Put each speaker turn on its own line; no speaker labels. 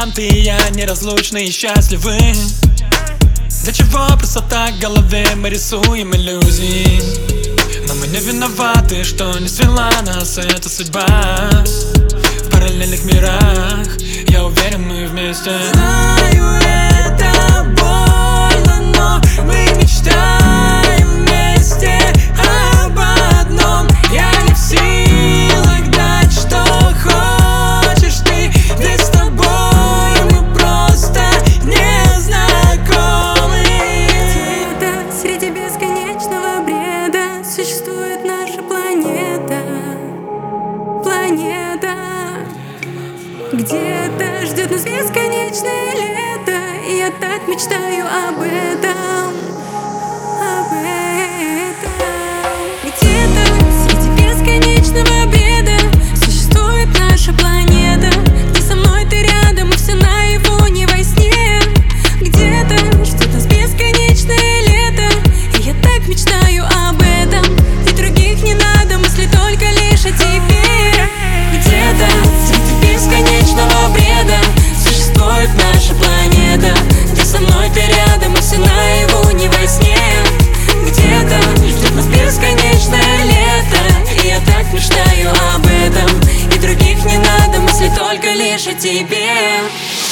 ты и я неразлучны и счастливы. Для чего просто так в голове мы рисуем иллюзии? Но мы не виноваты, что не свела нас эта судьба. В параллельных мирах, я уверен, мы вместе.
Знаю, это больно, но мы мечтаем вместе об одном. Я не в силах дать, что хочешь ты, ведь с тобой мы просто не знакомы.
Где-то среди бесконечного бреда существует наша планета. Планета. Где-то ждет нас бесконечное лето, и я так мечтаю об этом. Об этом. Где-то среди бесконечного бреда существует наша планета, где со мной ты рядом, и все наяву, не во сне. Где-то ждет нас бесконечное лето, и я так мечтаю об этом. И других не надо, мысли только лишь о тебе. Где-то среди бесконечного бреда существует наша планета, где со мной ты рядом, и все наяву, не во сне. Где-то ждет нас бесконечное лето, и я так мечтаю об этом. И других не надо, мысли только лишь о тебе.